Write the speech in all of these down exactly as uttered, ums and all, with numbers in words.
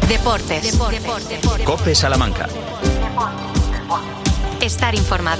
Deportes. Deportes. Deportes. COPE Salamanca. Estar informado.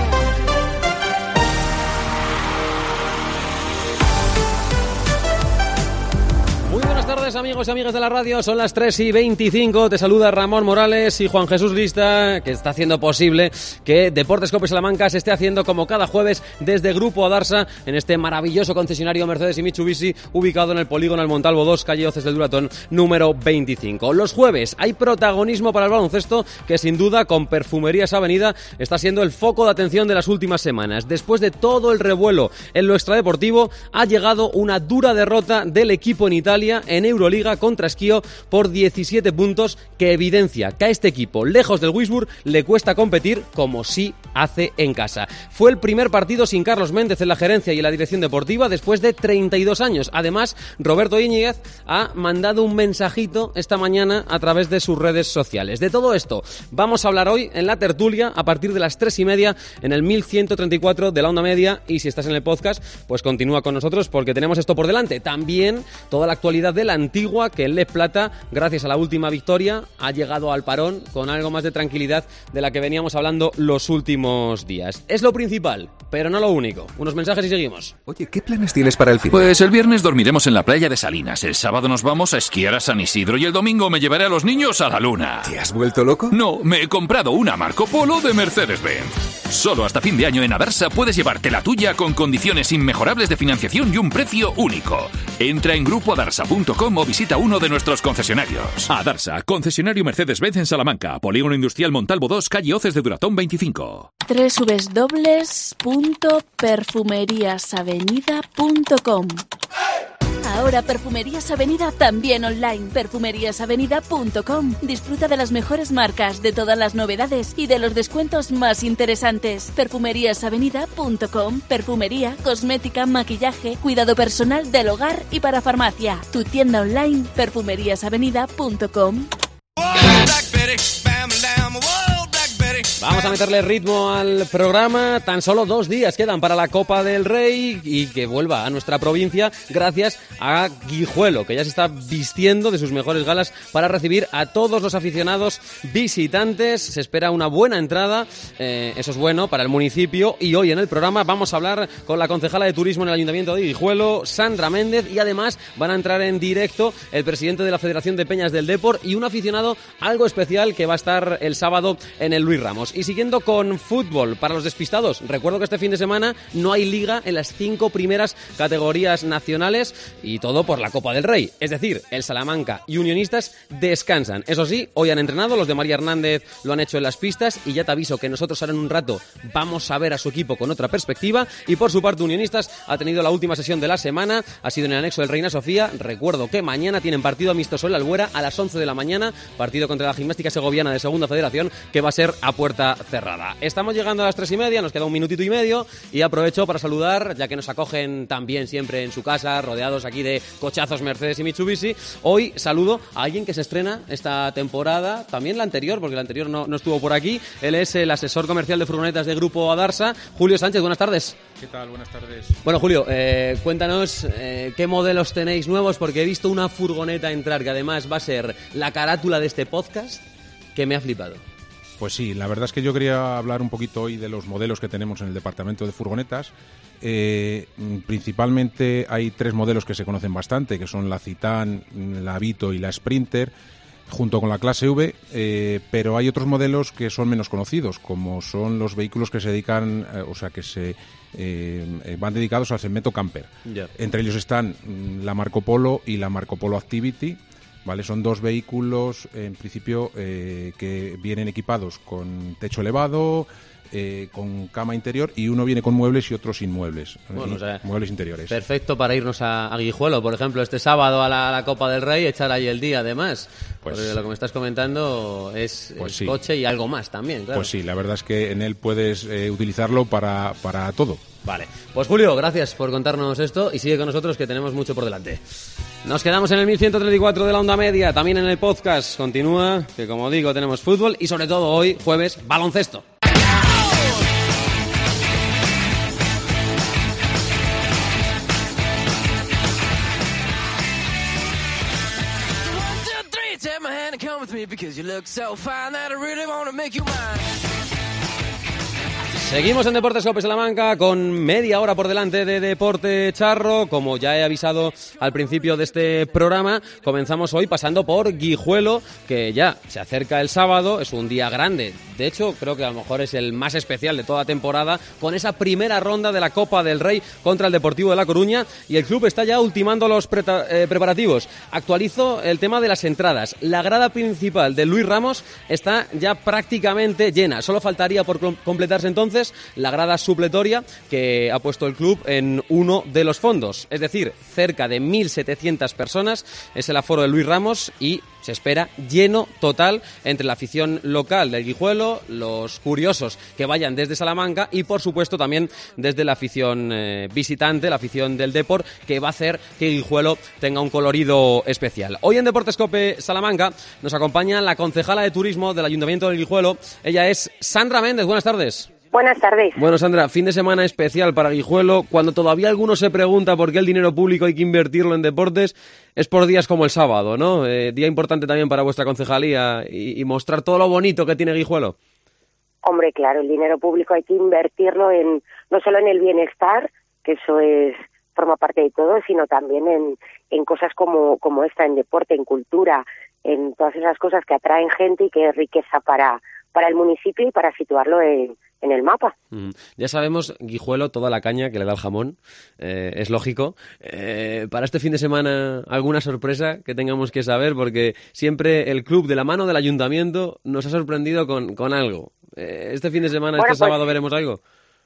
Muy buenas tardes, amigos y amigas de la radio, son las tres y veinticinco, te saluda Ramón Morales y Juan Jesús Lista, que está haciendo posible que Deportes COPE Salamanca se esté haciendo como cada jueves desde Grupo Adarsa, en este maravilloso concesionario Mercedes y Mitsubishi, ubicado en el polígono El Montalvo dos, calle Hoces del Duratón, número veinticinco. Los jueves hay protagonismo para el baloncesto, que sin duda con Perfumerías Avenida está siendo el foco de atención de las últimas semanas. Después de todo el revuelo en lo extradeportivo, ha llegado una dura derrota del equipo en Italia en Euroliga contra Schio por diecisiete puntos, que evidencia que a este equipo, lejos del Wisburg, le cuesta competir como sí hace en casa. Fue el primer partido sin Carlos Méndez en la gerencia y en la dirección deportiva después de treinta y dos años. Además, Roberto Íñiguez ha mandado un mensajito esta mañana a través de sus redes sociales. De todo esto vamos a hablar hoy en la tertulia a partir de las tres y media en el mil ciento treinta y cuatro de la onda media, y si estás en el podcast, pues continúa con nosotros porque tenemos esto por delante. También toda la actualidad de la Antigua, que en Les Plata, gracias a la última victoria, ha llegado al parón con algo más de tranquilidad de la que veníamos hablando los últimos días. Es lo principal, pero no lo único. Unos mensajes y seguimos. Oye, ¿qué planes tienes para el fin? Pues el viernes dormiremos en la playa de Salinas, el sábado nos vamos a esquiar a San Isidro y el domingo me llevaré a los niños a la luna. ¿Te has vuelto loco? No, me he comprado una Marco Polo de Mercedes-Benz. Solo hasta fin de año en Adarsa puedes llevarte la tuya con condiciones inmejorables de financiación y un precio único. Entra en grupo adarsa punto com o visita uno de nuestros concesionarios. Adarsa, concesionario Mercedes-Benz en Salamanca, Polígono Industrial Montalvo dos, calle Hoces de Duratón veinticinco. doble u doble u doble u punto perfumerias avenida punto com. Ahora Perfumerías Avenida también online. perfumerias avenida punto com. Disfruta de las mejores marcas, de todas las novedades y de los descuentos más interesantes. perfumerias avenida punto com. Perfumería, cosmética, maquillaje, cuidado personal del hogar y para farmacia. Tu tienda online, perfumerias avenida punto com. Vamos a meterle ritmo al programa. Tan solo dos días quedan para la Copa del Rey y que vuelva a nuestra provincia gracias a Guijuelo, que ya se está vistiendo de sus mejores galas para recibir a todos los aficionados visitantes. Se espera una buena entrada, eh, eso es bueno para el municipio, y hoy en el programa vamos a hablar con la concejala de turismo en el Ayuntamiento de Guijuelo, Sandra Méndez, y además van a entrar en directo el presidente de la Federación de Peñas del Depor y un aficionado algo especial que va a estar el sábado en el Luis Ramos. Y siguiendo con fútbol, para los despistados, recuerdo que este fin de semana no hay liga en las cinco primeras categorías nacionales, y todo por la Copa del Rey. Es decir, el Salamanca y Unionistas descansan. Eso sí, hoy han entrenado, los de María Hernández lo han hecho en las pistas, y ya te aviso que nosotros ahora en un rato vamos a ver a su equipo con otra perspectiva. Y por su parte, Unionistas ha tenido la última sesión de la semana, ha sido en el anexo del Reina Sofía. Recuerdo que mañana tienen partido amistoso en la Albuera a las once de la mañana, partido contra la Gimnástica Segoviana de Segunda Federación, que va a ser a puerta cerrada. Estamos llegando a las tres y media, nos queda un minutito y medio, y aprovecho para saludar, ya que nos acogen también siempre en su casa, rodeados aquí de cochazos Mercedes y Mitsubishi. Hoy saludo a alguien que se estrena esta temporada, también la anterior, porque la anterior no, no estuvo por aquí. Él es el asesor comercial de furgonetas de Grupo Adarsa, Julio Sánchez. Buenas tardes. ¿Qué tal? Buenas tardes. Bueno, Julio, eh, cuéntanos eh, qué modelos tenéis nuevos, porque he visto una furgoneta entrar que además va a ser la carátula de este podcast, que me ha flipado. Pues sí, la verdad es que yo quería hablar un poquito hoy de los modelos que tenemos en el departamento de furgonetas. Eh, principalmente hay tres modelos que se conocen bastante, que son la Citan, la Avito y la Sprinter, junto con la clase V, eh, pero hay otros modelos que son menos conocidos, como son los vehículos que se dedican, eh, o sea, que se eh, van dedicados al segmento camper. Yeah. Entre ellos están la Marco Polo y la Marco Polo Activity. Vale, son dos vehículos, en principio, eh, que vienen equipados con techo elevado, eh, con cama interior, y uno viene con muebles y otro sin muebles, bueno, o sea, muebles interiores. Perfecto para irnos a, a Guijuelo, por ejemplo, este sábado a la, a la Copa del Rey, echar ahí el día, además. Pues, porque lo que me estás comentando es, pues es sí. coche y algo más también, claro. Pues sí, la verdad es que en él puedes eh, utilizarlo para, para todo. Vale, pues Julio, gracias por contarnos esto y sigue con nosotros, que tenemos mucho por delante. Nos quedamos en el mil ciento treinta y cuatro de la onda media, también en el podcast continúa, que como digo tenemos fútbol y sobre todo hoy, jueves, baloncesto. take my hand and come with me because you look so fine that I really want to make you mine. Seguimos en Deportes Cope Salamanca con media hora por delante de Deporte Charro. Como ya he avisado al principio de este programa, comenzamos hoy pasando por Guijuelo, que ya se acerca el sábado, es un día grande. De hecho, creo que a lo mejor es el más especial de toda la temporada, con esa primera ronda de la Copa del Rey contra el Deportivo de La Coruña, y el club está ya ultimando los pre- eh, preparativos. Actualizo el tema de las entradas. La grada principal de Luis Ramos está ya prácticamente llena. Solo faltaría por completarse entonces la grada supletoria que ha puesto el club en uno de los fondos. Es decir, cerca de mil setecientas personas es el aforo de Luis Ramos y se espera lleno total entre la afición local del Guijuelo, los curiosos que vayan desde Salamanca y, por supuesto, también desde la afición eh, visitante, la afición del Depor, que va a hacer que Guijuelo tenga un colorido especial. Hoy en Deportes Cope Salamanca nos acompaña la concejala de turismo del Ayuntamiento del Guijuelo. Ella es Sandra Méndez. Buenas tardes. Buenas tardes. Bueno, Sandra, fin de semana especial para Guijuelo. Cuando todavía alguno se pregunta por qué el dinero público hay que invertirlo en deportes, es por días como el sábado, ¿no? Eh, día importante también para vuestra concejalía y, y mostrar todo lo bonito que tiene Guijuelo. Hombre, claro, el dinero público hay que invertirlo en no solo en el bienestar, que eso es forma parte de todo, sino también en, en cosas como, como esta, en deporte, en cultura, en todas esas cosas que atraen gente y que es riqueza para, para el municipio y para situarlo en en el mapa. Mm. Ya sabemos, Guijuelo, toda la caña que le da el jamón, eh, es lógico. Eh, para este fin de semana, ¿alguna sorpresa que tengamos que saber? Porque siempre el club, de la mano del ayuntamiento, nos ha sorprendido con, con algo. Eh, ¿Este fin de semana, bueno, este pues, sábado, veremos algo?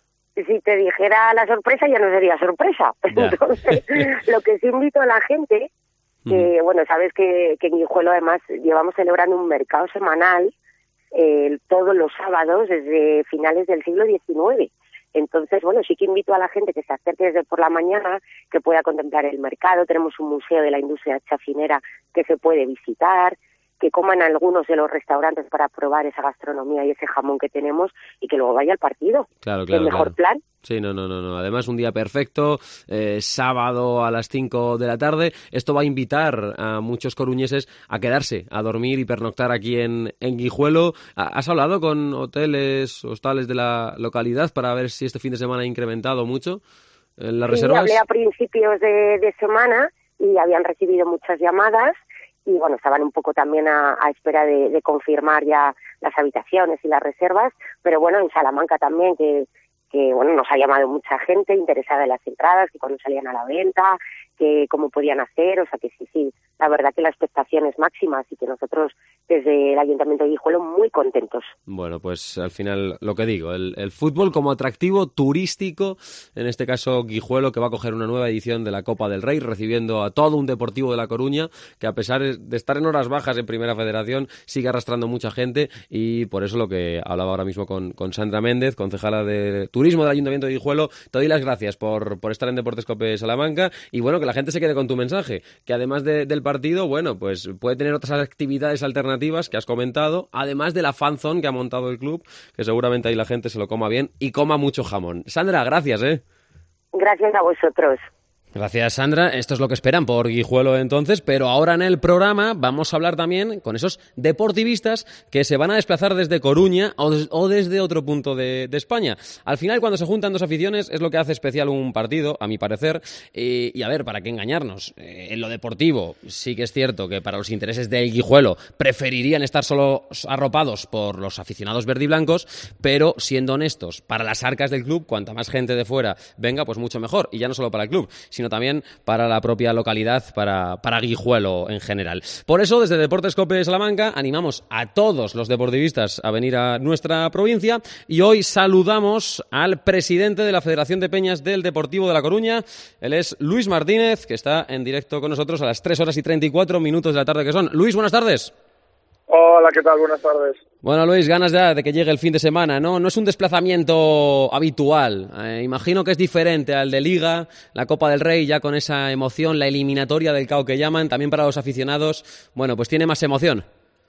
Si te dijera la sorpresa, ya no sería sorpresa. Ya. Entonces, lo que sí invito a la gente, que, mm. bueno, sabes que, que en Guijuelo, además, llevamos celebrando un mercado semanal Eh, todos los sábados desde finales del siglo diecinueve. Entonces, bueno, sí que invito a la gente que se acerque desde por la mañana, que pueda contemplar el mercado. Tenemos un museo de la industria chacinera que se puede visitar, que coman algunos de los restaurantes para probar esa gastronomía y ese jamón que tenemos y que luego vaya al partido. Claro, claro, el mejor claro. plan. Sí, no, no, no, no. Además, un día perfecto, eh, sábado a las cinco de la tarde. Esto va a invitar a muchos coruñeses a quedarse, a dormir y pernoctar aquí en, en Guijuelo. ¿Has hablado con hoteles, hostales de la localidad para ver si este fin de semana ha incrementado mucho en las sí, reservas? Hablé a principios de, de semana y habían recibido muchas llamadas y, bueno, estaban un poco también a, a espera de, de confirmar ya las habitaciones y las reservas. Pero, bueno, en Salamanca también, que que bueno, nos ha llamado mucha gente interesada en las entradas, que cuando salían a la venta, que cómo podían hacer, o sea que sí, sí, la verdad que la expectación es máxima, así que nosotros desde el Ayuntamiento de Guijuelo muy contentos. Bueno, pues al final lo que digo, el, el fútbol como atractivo turístico, en este caso Guijuelo, que va a coger una nueva edición de la Copa del Rey, recibiendo a todo un Deportivo de La Coruña, que a pesar de estar en horas bajas en Primera Federación, sigue arrastrando mucha gente, y por eso lo que hablaba ahora mismo con, con Sandra Méndez, concejala de Turismo del Ayuntamiento de Guijuelo. Te doy las gracias por, por estar en Deportes Cope Salamanca, y bueno, que la gente se quede con tu mensaje, que además de, del partido, bueno, pues puede tener otras actividades alternativas que has comentado, además de la fan zone que ha montado el club, que seguramente ahí la gente se lo coma bien y coma mucho jamón. Sandra, gracias, ¿eh? Gracias a vosotros. Gracias, Sandra. Esto es lo que esperan por Guijuelo entonces, pero ahora en el programa vamos a hablar también con esos deportivistas que se van a desplazar desde Coruña o, des- o desde otro punto de, de España. Al final, cuando se juntan dos aficiones, es lo que hace especial un partido, a mi parecer, y, y a ver, ¿para qué engañarnos? Eh, en lo deportivo, sí que es cierto que para los intereses del Guijuelo preferirían estar solo arropados por los aficionados verdiblancos, pero siendo honestos, para las arcas del club, cuanta más gente de fuera venga, pues mucho mejor, y ya no solo para el club, sino también para la propia localidad, para, para Guijuelo en general. Por eso, desde Deportes Cope Salamanca, animamos a todos los deportivistas a venir a nuestra provincia, y hoy saludamos al presidente de la Federación de Peñas del Deportivo de La Coruña. Él es Luis Martínez, que está en directo con nosotros a las tres horas y treinta y cuatro minutos de la tarde que son. Luis, buenas tardes. Hola, ¿qué tal? Buenas tardes. Bueno, Luis, ganas ya de que llegue el fin de semana, ¿no? No es un desplazamiento habitual. Eh, imagino que es diferente al de Liga, la Copa del Rey, ya con esa emoción, la eliminatoria del C A O que llaman, también para los aficionados. Bueno, pues tiene más emoción.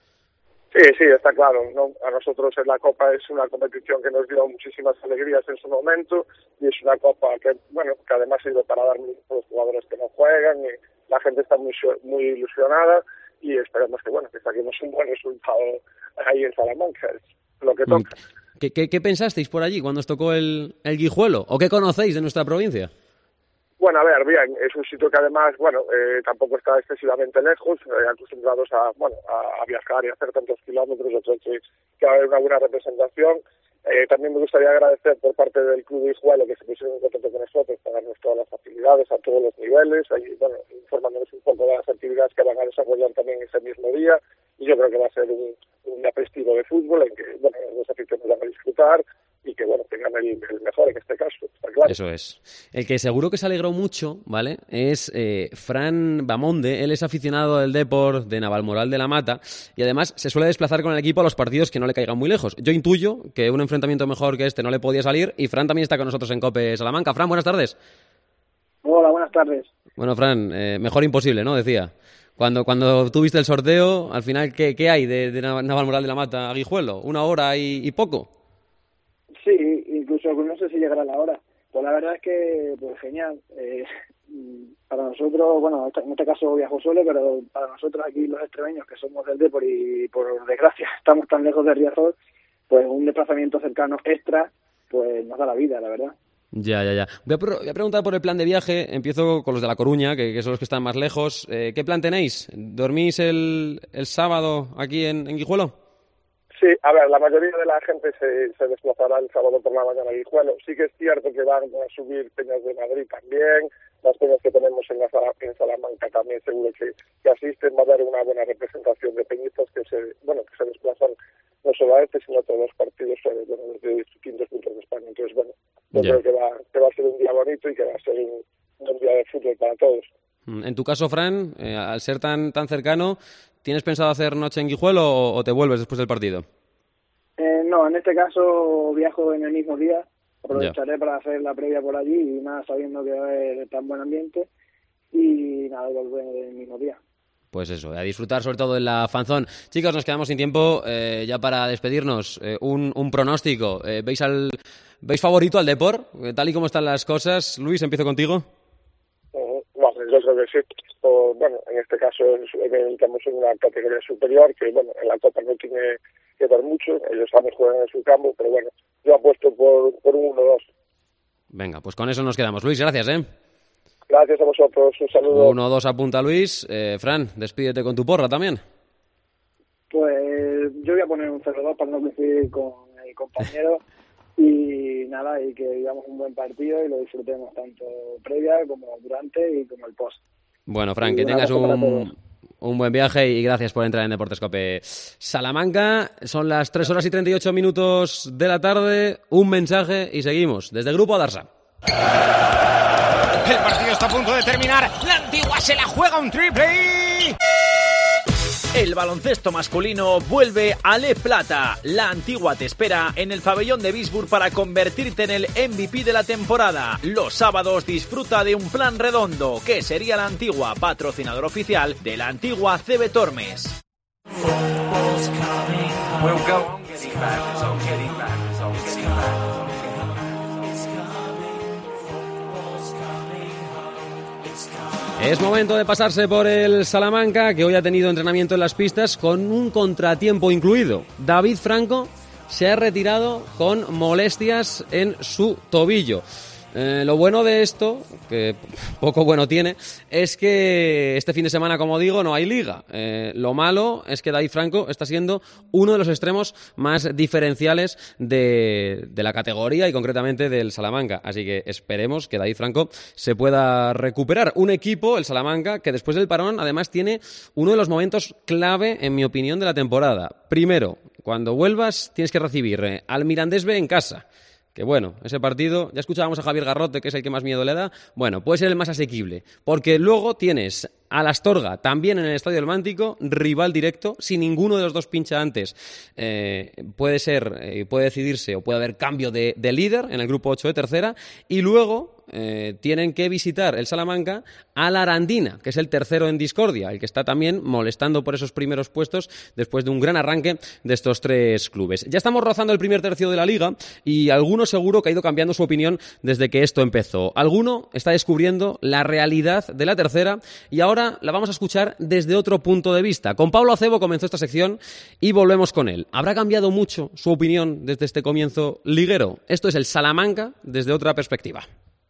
Sí, sí, está claro, ¿no? A nosotros en la Copa es una competición que nos dio muchísimas alegrías en su momento, y es una Copa que, bueno, que además sirve para dar minutos a los jugadores que no juegan, y la gente está muy, muy ilusionada. y esperemos que, bueno, que saquemos un buen resultado ahí en Salamanca, es lo que toca. ¿Qué, qué, qué pensasteis por allí cuando os tocó el, el Guijuelo? ¿O qué conocéis de nuestra provincia? Bueno, a ver, bien, es un sitio que además, bueno, eh, tampoco está excesivamente lejos, eh, acostumbrados a, bueno, a, a viajar y a hacer tantos kilómetros, yo creo que, que va a haber una buena representación. Eh, también me gustaría agradecer por parte del Club Guijuelo que se pusieron en contacto con nosotros para darnos todas las facilidades a todos los niveles, ahí, bueno, informándonos un poco de las actividades que van a desarrollar también ese mismo día, y yo creo que va a ser un, un aperitivo de fútbol en que, bueno, los aficionados van a disfrutar y que, bueno, tengan el, el mejor en este caso, está claro. Eso es. El que seguro que se alegró mucho, ¿vale?, es eh, Fran Bamonde. Él es aficionado del Depor de Navalmoral de la Mata y además se suele desplazar con el equipo a los partidos que no le caigan muy lejos. Yo intuyo que un enfrentamiento mejor que este no le podía salir y Fran también está con nosotros en COPE Salamanca. Fran, buenas tardes. Hola, buenas tardes. Bueno, Fran, eh, mejor imposible, ¿no?, decía. Cuando cuando tuviste el sorteo, al final, ¿qué, qué hay de, de Navalmoral de la Mata a Guijuelo? ¿Una hora y, y poco? Sí, incluso no sé si llegará la hora. Pues la verdad es que, pues genial. Eh, para nosotros, bueno, en este caso viajo solo, pero para nosotros aquí los extremeños, que somos del Depor y por desgracia estamos tan lejos de Riazor, pues un desplazamiento cercano extra, pues nos da la vida, la verdad. Ya, ya, ya. Voy a, pro- voy a preguntar por el plan de viaje. Empiezo con los de La Coruña, que, que son los que están más lejos. Eh, ¿Qué plan tenéis? ¿Dormís el, el sábado aquí en, en Guijuelo? Sí, a ver, la mayoría de la gente se, se desplazará el sábado por la mañana a Guijuelo. Sí que es cierto que van a subir Peñas de Madrid también, las peñas que tenemos en, la, en Salamanca también seguro que, que asisten. Va a haber una buena representación de peñistas que se, bueno, que se desplazan no solo a este, sino a todos los partidos eh, bueno, desde distintos puntos de España. Entonces, bueno, yo yeah. creo que va, que va a ser un día bonito y que va a ser un, un día de fútbol para todos. En tu caso, Fran, eh, al ser tan tan cercano, ¿tienes pensado hacer noche en Guijuelo o, o te vuelves después del partido? Eh, no, en este caso viajo en el mismo día. Aprovecharé yeah. para hacer la previa por allí y nada, sabiendo que va a haber tan buen ambiente y nada, volver el mismo día. Pues eso, a disfrutar sobre todo en la fanzón. Chicos, nos quedamos sin tiempo eh, ya para despedirnos. Eh, un, un pronóstico. Eh, ¿Veis al veis favorito al Depor? Eh, tal y como están las cosas. Luis, empiezo contigo. Uh, bueno, yo creo que sí. O, bueno, en este caso estamos en una categoría superior que, bueno, en la Copa no tiene que dar mucho. Ellos también juegan en su campo, pero bueno, yo apuesto por, por un uno dos. Venga, pues con eso nos quedamos. Luis, gracias, ¿eh? Gracias a vosotros, un saludo. uno dos apunta Luis. Eh, Fran, despídete con tu porra también. Pues yo voy a poner un cero dos para no coincidir con el compañero y nada, y que digamos un buen partido y lo disfrutemos tanto previa como durante y como el post. Bueno, Fran, y que tengas un, un buen viaje y gracias por entrar en Deportes COPE Salamanca. Son las tres horas y treinta y ocho minutos de la tarde. Un mensaje y seguimos. Desde Grupo Adarsa. El partido está a punto de terminar. La Antigua se la juega un triple y... El baloncesto masculino vuelve a Le Plata. La Antigua te espera en el pabellón de Bisburg para convertirte en el M V P de la temporada. Los sábados disfruta de un plan redondo, que sería la Antigua, patrocinador oficial de la Antigua C B Tormes. Es momento de pasarse por el Salamanca, que hoy ha tenido entrenamiento en las pistas con un contratiempo incluido. David Franco se ha retirado con molestias en su tobillo. Eh, lo bueno de esto, que poco bueno tiene, es que este fin de semana, como digo, no hay liga. Eh, lo malo es que David Franco está siendo uno de los extremos más diferenciales de, de la categoría y concretamente del Salamanca. Así que esperemos que David Franco se pueda recuperar. Un equipo, el Salamanca, que después del parón además tiene uno de los momentos clave, en mi opinión, de la temporada. Primero, cuando vuelvas tienes que recibir eh, al Mirandés B en casa. Que bueno, ese partido, ya escuchábamos a Javier Garrote, que es el que más miedo le da, bueno, puede ser el más asequible, porque luego tienes a la Astorga, también en el Estadio del Mántico, rival directo, si ninguno de los dos pincha antes, eh, puede ser, eh, puede decidirse o puede haber cambio de, de líder en el grupo ocho de tercera, y luego eh, tienen que visitar el Salamanca a la Arandina, que es el tercero en discordia, el que está también molestando por esos primeros puestos después de un gran arranque de estos tres clubes. Ya estamos rozando el primer tercio de la Liga y alguno seguro que ha ido cambiando su opinión desde que esto empezó. Alguno está descubriendo la realidad de la tercera y ahora la vamos a escuchar desde otro punto de vista. Con Pablo Acebo comenzó esta sección y volvemos con él. ¿Habrá cambiado mucho su opinión desde este comienzo liguero? Esto es el Salamanca desde otra perspectiva.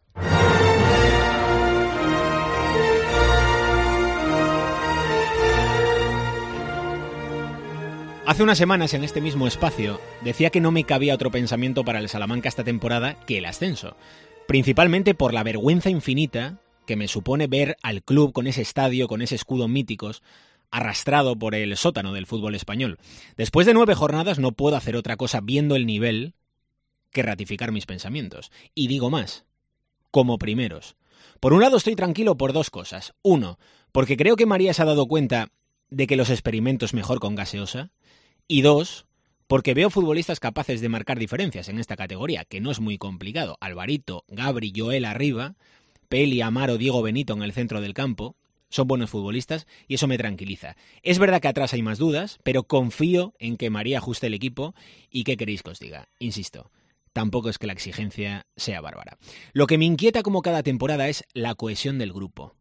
Hace unas semanas en este mismo espacio decía que no me cabía otro pensamiento para el Salamanca esta temporada que el ascenso, principalmente por la vergüenza infinita que me supone ver al club con ese estadio, con ese escudo míticos, arrastrado por el sótano del fútbol español. Después de nueve jornadas no puedo hacer otra cosa viendo el nivel que ratificar mis pensamientos. Y digo más, como primeros. Por un lado estoy tranquilo por dos cosas. Uno, porque creo que María se ha dado cuenta de que los experimentos mejor con gaseosa. Y dos, porque veo futbolistas capaces de marcar diferencias en esta categoría, que no es muy complicado. Alvarito, Gabri, Joel arriba, Peli, Amaro, Diego Benito en el centro del campo. Son buenos futbolistas y eso me tranquiliza. Es verdad que atrás hay más dudas, pero confío en que María ajuste el equipo y ¿qué queréis que os diga? Insisto, tampoco es que la exigencia sea bárbara. Lo que me inquieta como cada temporada es la cohesión del grupo,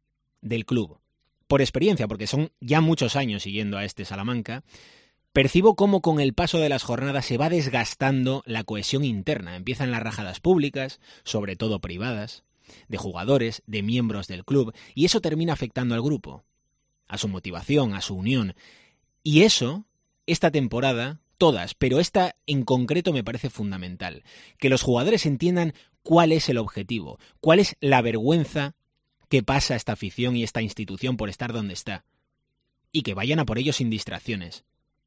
del club. Por experiencia, porque son ya muchos años siguiendo a este Salamanca, percibo cómo con el paso de las jornadas se va desgastando la cohesión interna. Empiezan las rajadas públicas, sobre todo privadas, de jugadores, de miembros del club, y eso termina afectando al grupo, a su motivación, a su unión. Y eso, esta temporada, todas, pero esta en concreto me parece fundamental, que los jugadores entiendan cuál es el objetivo, cuál es la vergüenza que pasa esta afición y esta institución por estar donde está, y que vayan a por ello sin distracciones.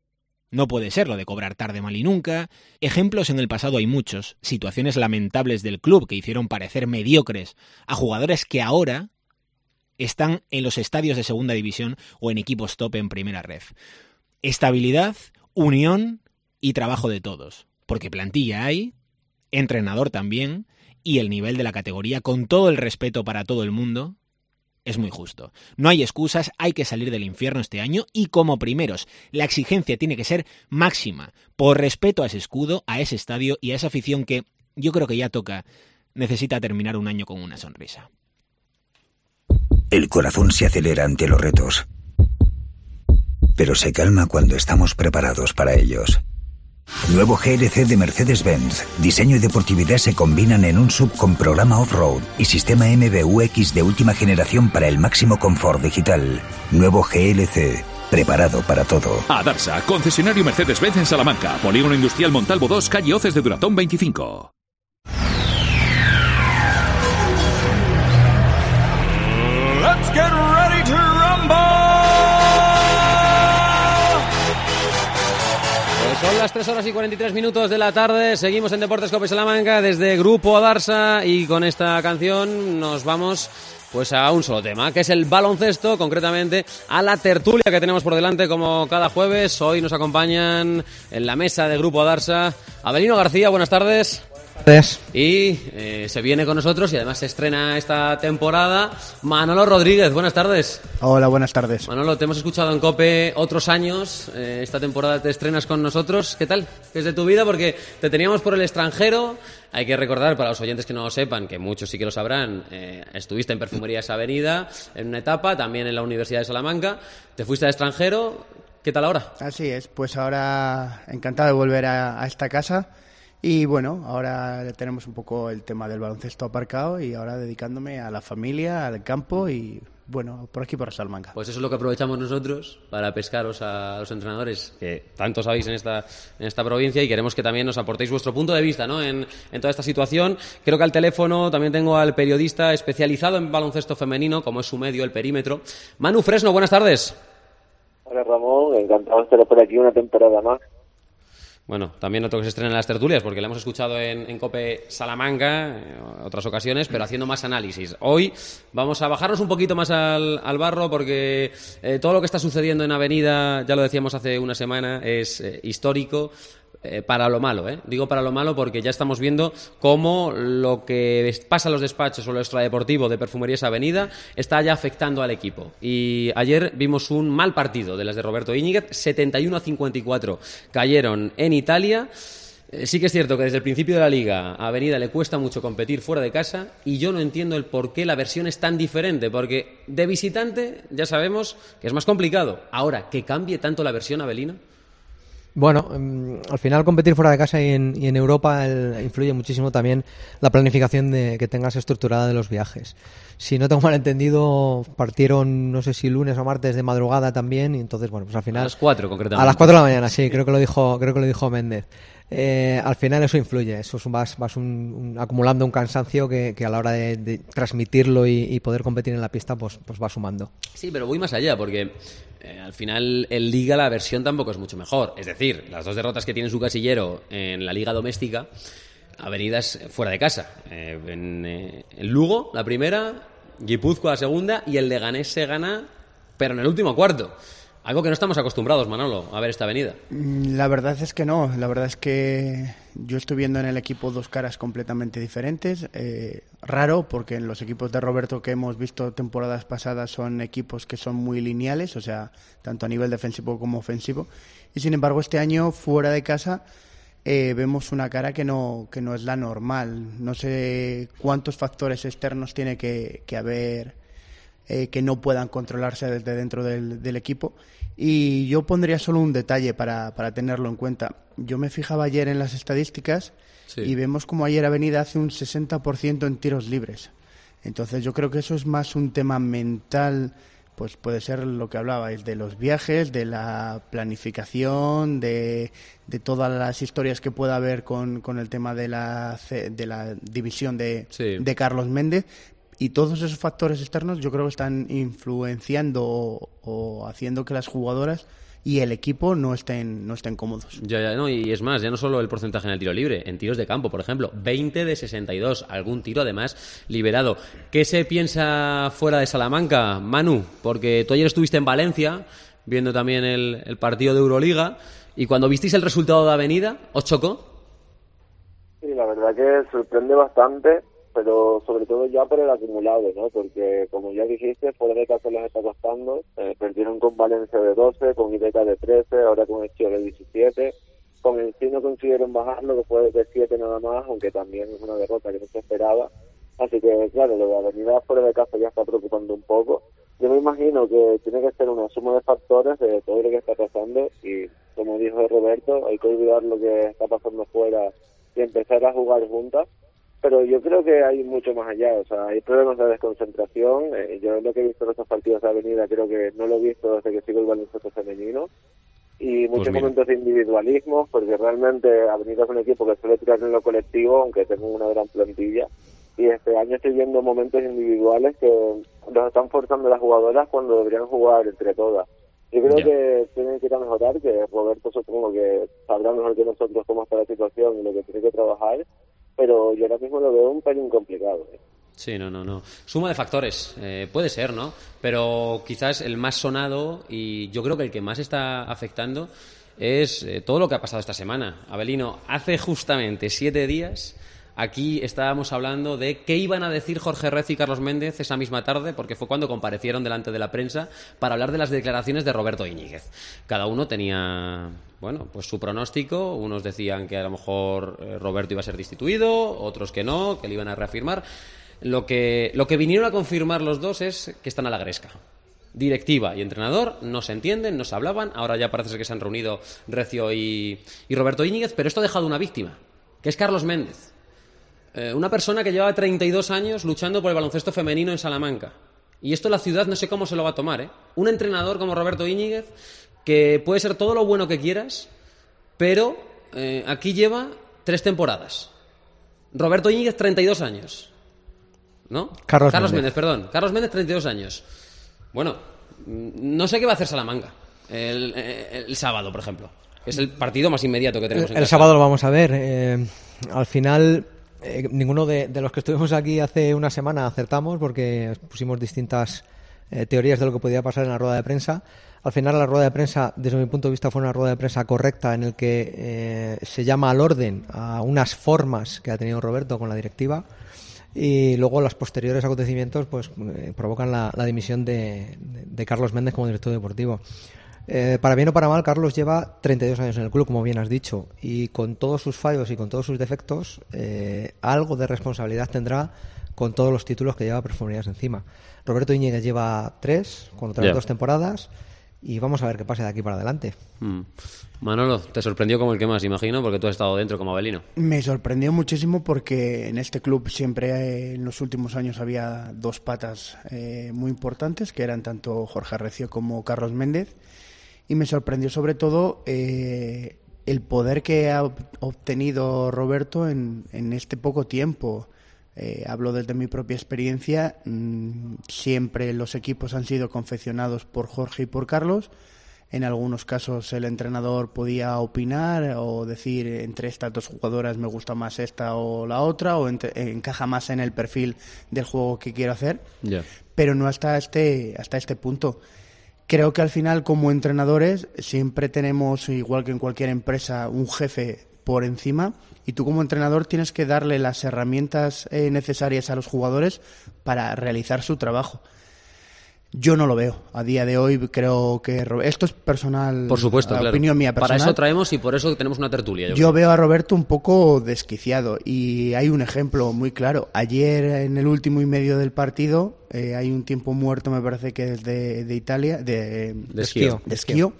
No puede ser lo de cobrar tarde, mal y nunca. Ejemplos en el pasado hay muchos, situaciones lamentables del club que hicieron parecer mediocres a jugadores que ahora están en los estadios de segunda división o en equipos top en primera ref. Estabilidad, unión y trabajo de todos, porque plantilla hay, entrenador también, y el nivel de la categoría, con todo el respeto para todo el mundo, es muy justo. No hay excusas, hay que salir del infierno este año y como primeros, la exigencia tiene que ser máxima, por respeto a ese escudo, a ese estadio y a esa afición que yo creo que ya toca, necesita terminar un año con una sonrisa. El corazón se acelera ante los retos, pero se calma cuando estamos preparados para ellos. Nuevo G L C de Mercedes-Benz. Diseño y deportividad se combinan en un sub con programa off-road y sistema M B U X de última generación para el máximo confort digital. Nuevo G L C. Preparado para todo. Adarsa, concesionario Mercedes-Benz en Salamanca. Polígono Industrial Montalvo dos, calle Hoces de Duratón veinticinco. Let's get ready to rumble. Son las tres horas y cuarenta y tres minutos de la tarde, seguimos en Deportes Cope Salamanca desde Grupo Adarsa y con esta canción nos vamos pues a un solo tema, que es el baloncesto, concretamente a la tertulia que tenemos por delante como cada jueves. Hoy nos acompañan en la mesa de Grupo Adarsa Avelino García, buenas tardes. Y eh, se viene con nosotros y además se estrena esta temporada Manolo Rodríguez, buenas tardes. Hola, buenas tardes. Manolo, te hemos escuchado en COPE otros años, eh, esta temporada te estrenas con nosotros. ¿Qué tal? ¿Qué es de tu vida? Porque te teníamos por el extranjero. Hay que recordar, para los oyentes que no lo sepan, que muchos sí que lo sabrán, eh, estuviste en Perfumerías Avenida en una etapa, también en la Universidad de Salamanca, te fuiste al extranjero. ¿Qué tal ahora? Así es, pues ahora encantado de volver a, a esta casa. Y bueno, ahora tenemos un poco el tema del baloncesto aparcado y ahora dedicándome a la familia, al campo y bueno, por aquí por Salamanca. Pues eso es lo que aprovechamos nosotros para pescaros a los entrenadores que tanto sabéis en esta, en esta provincia y queremos que también nos aportéis vuestro punto de vista, ¿no? en, en toda esta situación. Creo que al teléfono también tengo al periodista especializado en baloncesto femenino, como es su medio, El Perímetro. Manu Fresno, buenas tardes. Hola Ramón, encantado de estar por aquí una temporada más. Bueno, también otro que se estrena en las tertulias, porque la hemos escuchado en, en COPE Salamanca, en otras ocasiones, pero haciendo más análisis. Hoy vamos a bajarnos un poquito más al, al barro, porque eh, todo lo que está sucediendo en Avenida, ya lo decíamos hace una semana, es eh, histórico. Eh, para lo malo, ¿eh? Digo para lo malo porque ya estamos viendo cómo lo que pasa en los despachos o lo extradeportivo de Perfumerías Avenida está ya afectando al equipo. Y ayer vimos un mal partido de las de Roberto Íñiguez, setenta y uno a cincuenta y cuatro cayeron en Italia. Eh, sí que es cierto que desde el principio de la Liga a Avenida le cuesta mucho competir fuera de casa y yo no entiendo el por qué la versión es tan diferente, porque de visitante ya sabemos que es más complicado. Ahora, que cambie tanto la versión, Avelino. Bueno, al final competir fuera de casa y en, y en Europa el, influye muchísimo también la planificación de, que tengas estructurada de los viajes. Si no tengo mal entendido, partieron, no sé si lunes o martes de madrugada también, y entonces, bueno, pues al final... A las cuatro, concretamente. A las cuatro de la mañana, sí, creo que lo dijo, creo que lo dijo Méndez. Eh, al final eso influye, eso es un, vas, vas un, un, acumulando un cansancio que, que a la hora de, de transmitirlo y, y poder competir en la pista, pues, pues va sumando. Sí, pero voy más allá, porque eh, al final en Liga la versión tampoco es mucho mejor. Es decir, las dos derrotas que tiene su casillero en la Liga doméstica, Avenidas fuera de casa. Eh, en, eh, en Lugo, la primera, Guipúzcoa, la segunda, y el Leganés se gana, pero en el último cuarto. Algo que no estamos acostumbrados, Manolo, a ver esta Avenida. La verdad es que no. La verdad es que yo estoy viendo en el equipo dos caras completamente diferentes. Eh, raro, porque en los equipos de Roberto que hemos visto temporadas pasadas son equipos que son muy lineales, o sea, tanto a nivel defensivo como ofensivo. Y sin embargo, este año, fuera de casa, eh, vemos una cara que no, que no es la normal. No sé cuántos factores externos tiene que, que haber eh, que no puedan controlarse desde dentro del, del equipo. Y yo pondría solo un detalle para, para tenerlo en cuenta. Yo me fijaba ayer en las estadísticas sí. y vemos como ayer Avenida hace un sesenta por ciento en tiros libres. Entonces yo creo que eso es más un tema mental, pues puede ser lo que hablabais, de los viajes, de la planificación, de, de todas las historias que pueda haber con, con el tema de la, de la división de, sí. de Carlos Méndez. Y todos esos factores externos yo creo que están influenciando o, o haciendo que las jugadoras y el equipo no estén no estén cómodos. Ya, ya, no, y es más, ya no solo el porcentaje en el tiro libre, en tiros de campo, por ejemplo, veinte de sesenta y dos, algún tiro además liberado. ¿Qué se piensa fuera de Salamanca, Manu? Porque tú ayer estuviste en Valencia viendo también el, el partido de Euroliga y cuando visteis el resultado de Avenida, ¿os chocó? Sí, la verdad que sorprende bastante, pero sobre todo ya por el acumulado, ¿no? Porque, como ya dijiste, fuera de casa les está costando. Eh, perdieron con Valencia de doce, con Ibeca de trece, ahora con el Chile de diecisiete. Con el sí no consiguieron bajarlo, que fue de siete nada más, aunque también es una derrota que no se esperaba. Así que, claro, lo de Avenida fuera de casa ya está preocupando un poco. Yo me imagino que tiene que ser una suma de factores de todo lo que está pasando y, como dijo Roberto, hay que olvidar lo que está pasando fuera y empezar a jugar juntas. Pero yo creo que hay mucho más allá, o sea, hay problemas de desconcentración. Eh, yo lo que he visto en estos partidos de Avenida creo que no lo he visto desde que sigo el baloncesto femenino. Y muchos pues momentos de individualismo, porque realmente Avenida es un equipo que suele tirar en lo colectivo, aunque tenga una gran plantilla. Y este año estoy viendo momentos individuales que los están forzando las jugadoras cuando deberían jugar entre todas. Yo creo yeah. que tienen que ir a mejorar, que Roberto supongo que sabrá mejor que nosotros cómo está la situación y lo que tiene que trabajar. Pero yo ahora mismo lo veo un pelín complicado. ¿eh? Sí, no, no, no. Suma de factores, eh, puede ser, ¿no? Pero quizás el más sonado y yo creo que el que más está afectando es eh, todo lo que ha pasado esta semana. Avelino, hace justamente siete días aquí estábamos hablando de qué iban a decir Jorge Rez y Carlos Méndez esa misma tarde, porque fue cuando comparecieron delante de la prensa para hablar de las declaraciones de Roberto Íñiguez. Cada uno tenía, bueno, pues su pronóstico. Unos decían que a lo mejor eh, Roberto iba a ser destituido, otros que no, que le iban a reafirmar. Lo que, lo que vinieron a confirmar los dos es que están a la gresca. Directiva y entrenador no se entienden, no se hablaban. Ahora ya parece ser que se han reunido Recio y, y Roberto Íñiguez, pero esto ha dejado una víctima, que es Carlos Méndez. Eh, una persona que lleva treinta y dos años luchando por el baloncesto femenino en Salamanca. Y esto la ciudad no sé cómo se lo va a tomar, ¿eh? Un entrenador como Roberto Íñiguez, que puede ser todo lo bueno que quieras, pero eh, aquí lleva tres temporadas. Roberto Íñiguez, treinta y dos años. ¿No? Carlos, Carlos Méndez. Méndez, perdón. Carlos Méndez, treinta y dos años. Bueno, no sé qué va a hacer Salamanca el, el, el sábado, por ejemplo, que es el partido más inmediato que tenemos en El casa. sábado lo vamos a ver. Eh, al final... Eh, ninguno de, de los que estuvimos aquí hace una semana acertamos porque pusimos distintas eh, teorías de lo que podía pasar en la rueda de prensa. Al final la rueda de prensa, desde mi punto de vista, fue una rueda de prensa correcta en el que eh, se llama al orden a unas formas que ha tenido Roberto con la directiva, y luego los posteriores acontecimientos pues eh, provocan la, la dimisión de, de, de Carlos Méndez como director deportivo. Eh, para bien o para mal, Carlos lleva treinta y dos años en el club, como bien has dicho, y con todos sus fallos y con todos sus defectos, eh, algo de responsabilidad tendrá con todos los títulos que lleva Perfumerías encima. Roberto Íñiguez lleva tres, con otras yeah. dos temporadas, y vamos a ver qué pasa de aquí para adelante. Mm. Manolo, te sorprendió como el que más, imagino, porque tú has estado dentro como Avelino. Me sorprendió muchísimo porque en este club siempre eh, en los últimos años había dos patas eh, muy importantes, que eran tanto Jorge Recio como Carlos Méndez, y me sorprendió sobre todo eh, el poder que ha obtenido Roberto en, en este poco tiempo. Eh, hablo desde mi propia experiencia, mmm, siempre los equipos han sido confeccionados por Jorge y por Carlos. En algunos casos el entrenador podía opinar o decir entre estas dos jugadoras me gusta más esta o la otra, o entre, encaja más en el perfil del juego que quiero hacer, yeah. pero no hasta este, hasta este punto. Creo que al final, como entrenadores, siempre tenemos, igual que en cualquier empresa, un jefe por encima, y tú como entrenador tienes que darle las herramientas eh, necesarias a los jugadores para realizar su trabajo. Yo no lo veo. A día de hoy creo que... Esto es personal, por supuesto, claro. Opinión mía personal. Para eso traemos y por eso tenemos una tertulia. Yo, yo veo a Roberto un poco desquiciado y hay un ejemplo muy claro. Ayer, en el último y medio del partido, eh, hay un tiempo muerto, me parece que es de, de Italia, de, de esquío. De esquío.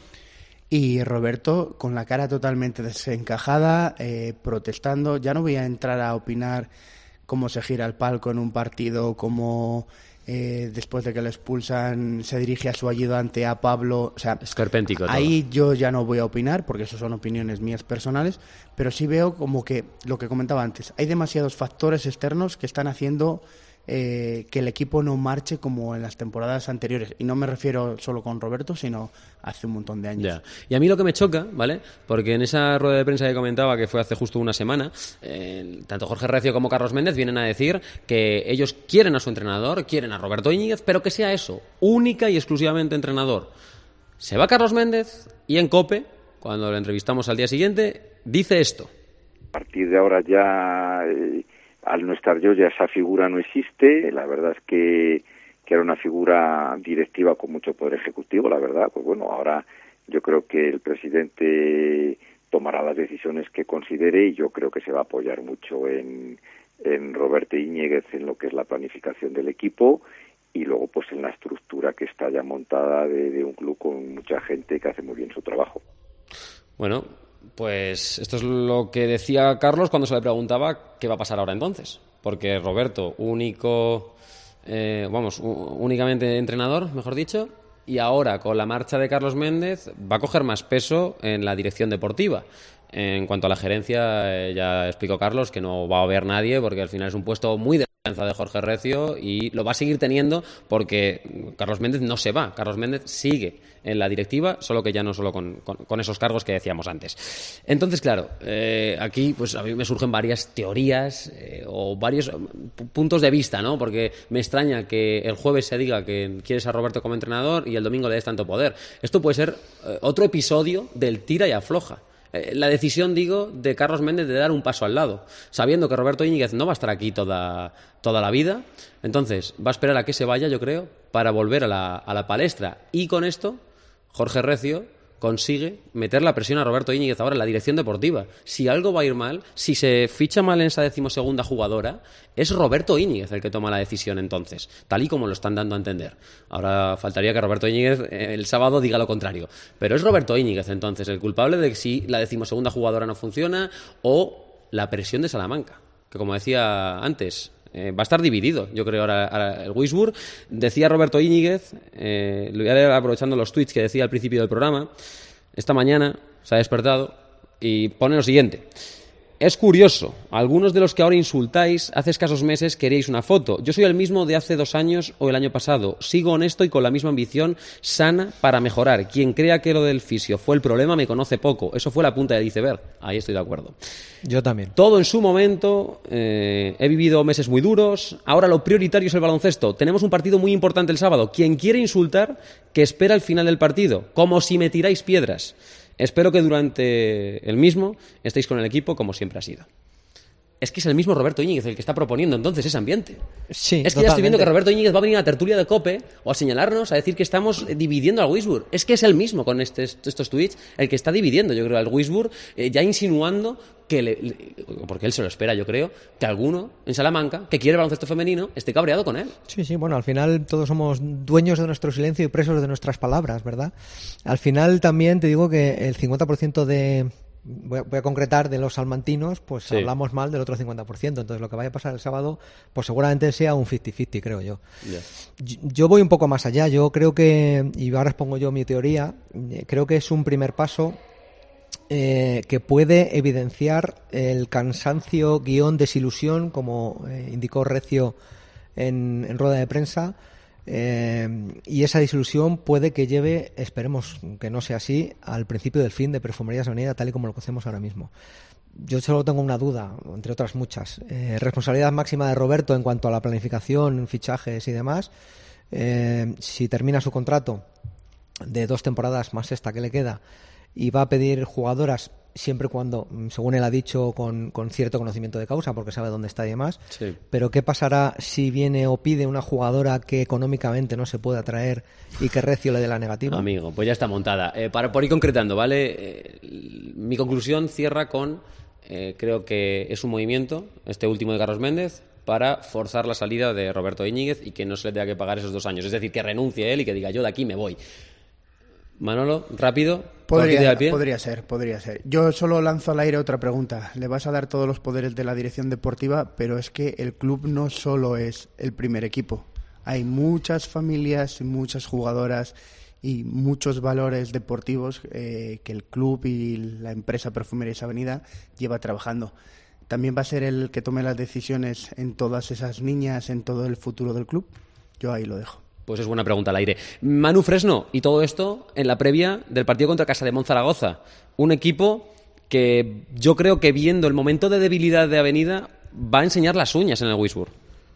Y Roberto con la cara totalmente desencajada, eh, protestando. Ya no voy a entrar a opinar cómo se gira el palco en un partido, cómo... Eh, después de que le expulsan se dirige a su ayudante, a Pablo, o sea, esperpéntico todo. Ahí yo ya no voy a opinar porque eso son opiniones mías personales, pero sí veo como que lo que comentaba antes, hay demasiados factores externos que están haciendo eh, que el equipo no marche como en las temporadas anteriores, y no me refiero solo con Roberto, sino hace un montón de años. Ya. Y a mí lo que me choca, ¿vale? Porque en esa rueda de prensa que comentaba, que fue hace justo una semana, eh, tanto Jorge Recio como Carlos Méndez vienen a decir que ellos quieren a su entrenador, quieren a Roberto Íñiguez, pero que sea eso, única y exclusivamente entrenador. Se va Carlos Méndez y en COPE, cuando lo entrevistamos al día siguiente, dice esto. A partir de ahora ya... Eh... Al no estar yo, ya esa figura no existe. La verdad es que, que era una figura directiva con mucho poder ejecutivo, la verdad. Pues bueno, ahora yo creo que el presidente tomará las decisiones que considere y yo creo que se va a apoyar mucho en, en Roberto Íñiguez, en lo que es la planificación del equipo y luego pues en la estructura que está ya montada de, de un club con mucha gente que hace muy bien su trabajo. Bueno, pues esto es lo que decía Carlos cuando se le preguntaba qué va a pasar ahora entonces. Porque Roberto, único, eh, vamos, únicamente entrenador, mejor dicho, y ahora con la marcha de Carlos Méndez va a coger más peso en la dirección deportiva. En cuanto a la gerencia, eh, ya explicó Carlos que no va a haber nadie porque al final es un puesto muy de de Jorge Recio y lo va a seguir teniendo porque Carlos Méndez no se va, Carlos Méndez sigue en la directiva, solo que ya no solo con, con, con esos cargos que decíamos antes. Entonces, claro, eh, aquí pues a mí me surgen varias teorías eh, o varios puntos de vista, ¿no? Porque me extraña que el jueves se diga que quieres a Roberto como entrenador y el domingo le des tanto poder. Esto puede ser eh, otro episodio del tira y afloja. La decisión, digo, de Carlos Méndez de dar un paso al lado, sabiendo que Roberto Íñiguez no va a estar aquí toda, toda la vida, entonces va a esperar a que se vaya, yo creo, para volver a la, a la palestra. Y con esto, Jorge Recio consigue meter la presión a Roberto Íñiguez ahora en la dirección deportiva. Si algo va a ir mal, si se ficha mal en esa decimosegunda jugadora, es Roberto Íñiguez el que toma la decisión entonces, tal y como lo están dando a entender. Ahora faltaría que Roberto Íñiguez eh, el sábado diga lo contrario, pero es Roberto Íñiguez entonces el culpable de que si la decimosegunda jugadora no funciona o la presión de Salamanca, que como decía antes... Eh, va a estar dividido, yo creo, ahora, ahora el Wisbur. Decía Roberto Íñiguez, eh, lo voy a leer aprovechando los tweets que decía al principio del programa, esta mañana se ha despertado y pone lo siguiente: Es curioso, algunos de los que ahora insultáis hace escasos meses queríais una foto. Yo soy el mismo de hace dos años o el año pasado. Sigo honesto y con la misma ambición sana para mejorar. Quien crea que lo del fisio fue el problema me conoce poco. Eso fue la punta del iceberg. Ahí estoy de acuerdo. Yo también. Todo en su momento. Eh, he vivido meses muy duros. Ahora lo prioritario es el baloncesto. Tenemos un partido muy importante el sábado. Quien quiere insultar, que espera el final del partido. Como si me tiráis piedras. Espero que durante el mismo estéis con el equipo como siempre ha sido. Es que es el mismo Roberto Íñiguez el que está proponiendo entonces ese ambiente. Sí, es que totalmente. ya estoy viendo que Roberto Íñiguez va a venir a la tertulia de COPE o a señalarnos, a decir que estamos dividiendo al Wisbur. Es que es el mismo con este, estos tweets el que está dividiendo, yo creo, al Wisbur, eh, ya insinuando que, le, le, porque él se lo espera, yo creo, que alguno en Salamanca que quiere baloncesto femenino esté cabreado con él. Sí, sí, bueno, al final todos somos dueños de nuestro silencio y presos de nuestras palabras, ¿verdad? Al final también te digo que el cincuenta por ciento de... Voy a, voy a concretar de los salmantinos, pues sí. Hablamos mal del otro cincuenta por ciento. Entonces lo que vaya a pasar el sábado, pues seguramente sea un cincuenta cincuenta, creo yo. Yeah. yo. Yo voy un poco más allá. Yo creo que, y ahora expongo yo mi teoría, creo que es un primer paso eh, que puede evidenciar el cansancio, guión, desilusión, como eh, indicó Recio en, en rueda de prensa. Eh, y esa desilusión puede que lleve, esperemos que no sea así, al principio del fin de Perfumerías Avenida tal y como lo conocemos ahora mismo. Yo solo tengo una duda, entre otras muchas. Eh, responsabilidad máxima de Roberto en cuanto a la planificación, fichajes y demás. Eh, si termina su contrato de dos temporadas más esta que le queda y va a pedir jugadoras siempre cuando, según él ha dicho, con, con cierto conocimiento de causa, porque sabe dónde está y demás. Sí. Pero ¿qué pasará si viene o pide una jugadora que económicamente no se puede atraer y que Recio le dé la negativa? Amigo, pues ya está montada. Eh, para por ir concretando, ¿vale? Eh, mi conclusión cierra con, eh, creo que es un movimiento, este último de Carlos Méndez, para forzar la salida de Roberto Íñiguez y que no se le tenga que pagar esos dos años. Es decir, que renuncie él y que diga, yo de aquí me voy. Manolo, rápido. Podría, podría ser, podría ser. Yo solo lanzo al aire otra pregunta. Le vas a dar todos los poderes de la dirección deportiva, pero es que el club no solo es el primer equipo. Hay muchas familias, muchas jugadoras y muchos valores deportivos eh, que el club y la empresa Perfumerías Avenida lleva trabajando. ¿También va a ser el que tome las decisiones en todas esas niñas, en todo el futuro del club? Yo ahí lo dejo. Pues es buena pregunta al aire. Manu Fresno, y todo esto en la previa del partido contra Casa de Monzaragoza. Un equipo que yo creo que viendo el momento de debilidad de Avenida va a enseñar las uñas en el Wisbur.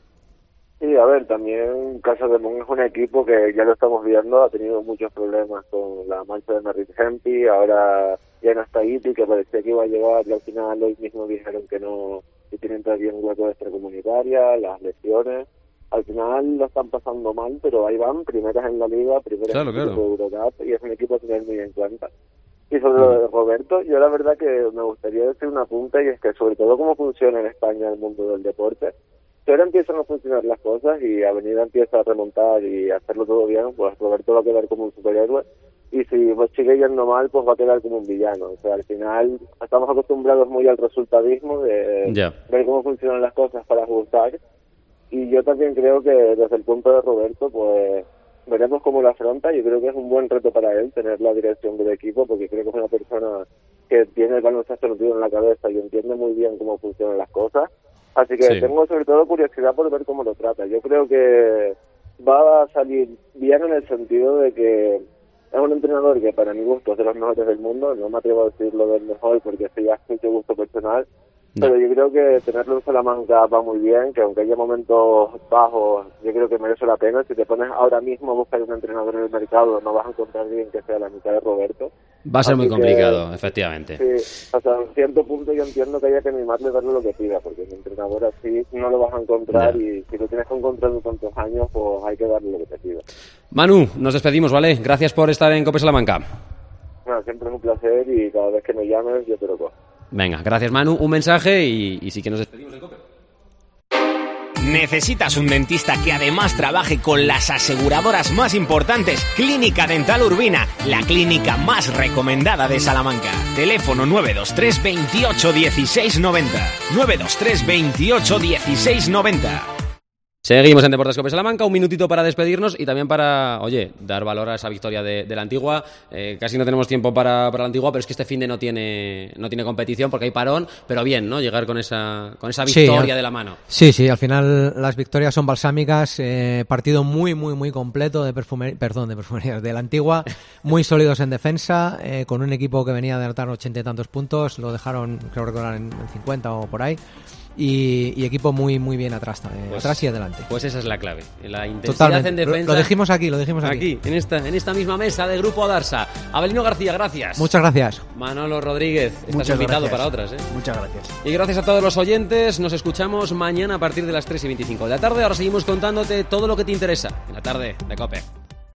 Sí, a ver, también Casa de Mon es un equipo que ya lo estamos viendo, ha tenido muchos problemas con la marcha de Merritt Hempi, ahora ya no está Iti, que parecía que iba a llegar, y al final hoy mismo dijeron que no, que tienen todavía un hueco extracomunitaria, las lesiones. Al final lo están pasando mal, pero ahí van, primeras en la Liga, primeras claro, en el claro. Eurocup, y es un equipo a tener muy en cuenta. Y sobre lo de Roberto, yo la verdad que me gustaría decir una punta, y es que sobre todo cómo funciona en España el mundo del deporte, si ahora empiezan a funcionar las cosas y Avenida empieza a remontar y a hacerlo todo bien, pues Roberto va a quedar como un superhéroe, y si pues sigue yendo mal, pues va a quedar como un villano. O sea, al final estamos acostumbrados muy al resultadismo de yeah. ver cómo funcionan las cosas para ajustar. Y yo también creo que desde el punto de Roberto, pues veremos cómo lo afronta. Yo creo que es un buen reto para él tener la dirección del equipo, porque creo que es una persona que tiene el baloncesto metido en la cabeza y entiende muy bien cómo funcionan las cosas. Así que sí. tengo sobre todo curiosidad por ver cómo lo trata. Yo creo que va a salir bien en el sentido de que es un entrenador que para mi gusto es de los mejores del mundo. No me atrevo a decirlo del mejor porque eso ya es mucho gusto personal. No. Pero yo creo que tenerlo en Salamanca va muy bien, que aunque haya momentos bajos, yo creo que merece la pena. Si te pones ahora mismo a buscar un entrenador en el mercado, no vas a encontrar alguien que sea la mitad de Roberto. Va a ser Así muy complicado, que, efectivamente. Sí, hasta un cierto punto yo entiendo que haya que mimarle y darle lo que pida, porque un entrenador así no lo vas a encontrar, no. Y si lo tienes que encontrar en tantos años, pues hay que darle lo que te pida. Manu, nos despedimos, ¿vale? Gracias por estar en COPE Salamanca. Bueno, siempre es un placer y cada vez que me llames yo te lo cojo. Venga, gracias Manu, un mensaje y, y sí que nos despedimos en COPE. ¿Necesitas un dentista que además trabaje con las aseguradoras más importantes? Clínica Dental Urbina, la clínica más recomendada de Salamanca. Teléfono nueve dos tres veintiocho dieciséis noventa. nueve dos tres veintiocho dieciséis noventa. Seguimos en Deportes Cope Salamanca, un minutito para despedirnos y también para, oye, dar valor a esa victoria de, de la Antigua. Eh, casi no tenemos tiempo para, para la Antigua, pero es que este finde no tiene no tiene competición porque hay parón, pero bien, ¿no? Llegar con esa con esa victoria sí, al, de la mano. Sí, sí, al final las victorias son balsámicas, eh, partido muy, muy, muy completo de perfumería, perdón, de perfumerías de la Antigua, muy sólidos en defensa, eh, con un equipo que venía de anotar ochenta y tantos puntos, lo dejaron, creo recordar, en cincuenta o por ahí. Y, y equipo muy muy bien atrás, eh, pues, atrás y adelante. Pues esa es la clave, la intensidad Totalmente. en defensa. Lo, lo dijimos aquí, lo dijimos aquí. Aquí, en esta, en esta misma mesa de Grupo Adarsa. Abelino García, gracias. Muchas gracias. Manolo Rodríguez, estás Muchas invitado gracias. para otras, ¿eh? Muchas gracias. Y gracias a todos los oyentes, nos escuchamos mañana a partir de las tres y veinticinco de la tarde. Ahora seguimos contándote todo lo que te interesa en la tarde de COPE.